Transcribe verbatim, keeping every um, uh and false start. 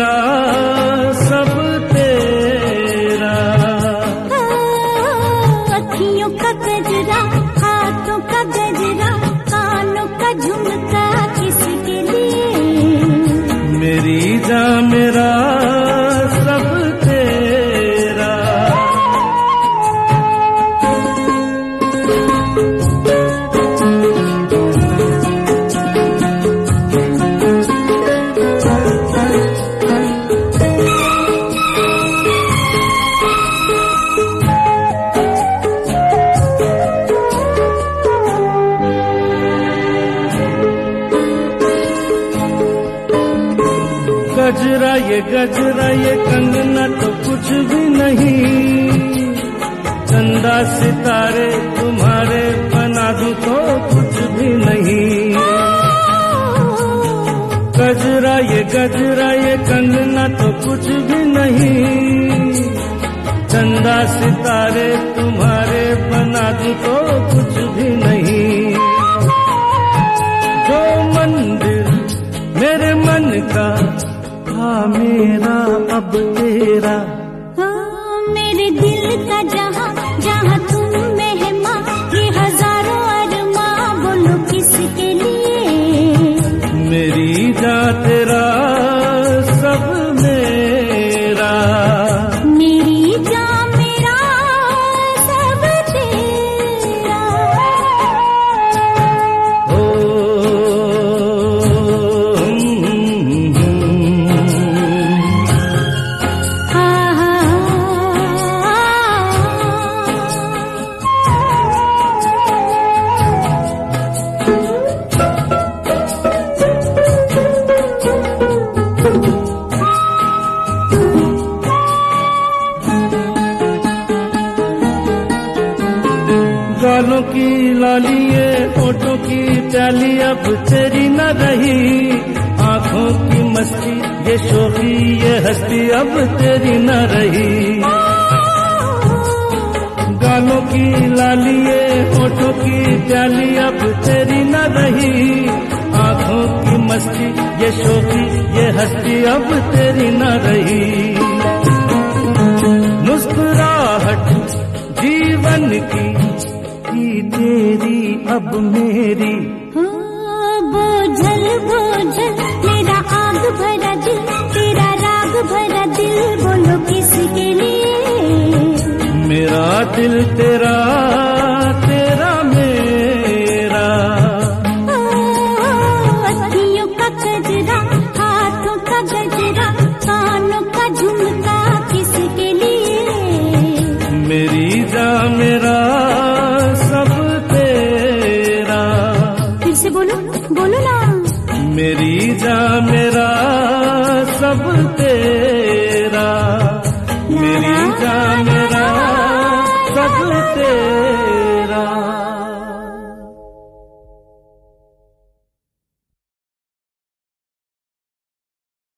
मेरा सब तेरा। अखियों का गजरा, हाथों का गजरा, कानों का झुमका किसके लिए? मेरी जान मेरा सब तेरा। गजरा ये गजरा ये कंगना तो कुछ भी नहीं, चंदा सितारे तुम्हारे बना दूं तो कुछ भी नहीं। गजरा ये गजरा ये कंगना तो कुछ भी नहीं, चंदा सितारे तुम्हारे बना दूं तो कुछ भी नहीं। जो मंदिर मेरे मन का हाँ मेरा अब तेरा। हाँ, मेरे दिल का जहाँ जहाँ तुम मेहमान, ये हजारों अरमां बोलो किसके लिए? मेरी जान तेरा सब मेरा। मेरी जान मेरा सब तेरा। ओ गालों की लालिए होठों की प्याली अब तेरी न रही, आंखों की मस्ती ये शोखी ये हस्ती अब तेरी न रही। गालों की लालिए होठों की प्याली अब तेरी न रही, आंखों की मस्ती ये शोखी ये हस्ती अब तेरी न रही। मुस्कुराहट जीवन की तेरी अब मेरी। बोझल बोझल मेरा आग भरा दिल, तेरा राग भरा दिल बोलो किसके लिए? मेरा दिल तेरा तेरा मेरा। अखियों का गजरा, हाथों का गजरा, कानों का झुमका किसके लिए? मेरी जान मेरा सब तेरा। फिर से बोलो बोलो ना। मेरी जान मेरा सब तेरा। मेरी जान मेरा सब तेरा।